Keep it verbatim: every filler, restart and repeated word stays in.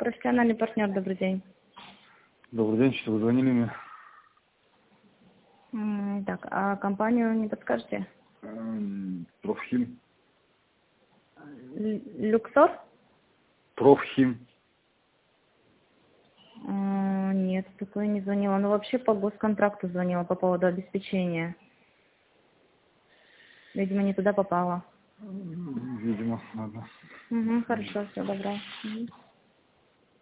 Профессиональный партнер, добрый день. Добрый день, что вы звонили мне? М, Так, а компанию не подскажете? Эм, Профхим. Л- Люксор? Профхим. М, Нет, такой не звонила. Ну, вообще по госконтракту звонила по поводу обеспечения. Видимо, не туда попала. М, Видимо, ладно. Угу, хорошо, все, добро. Мгм.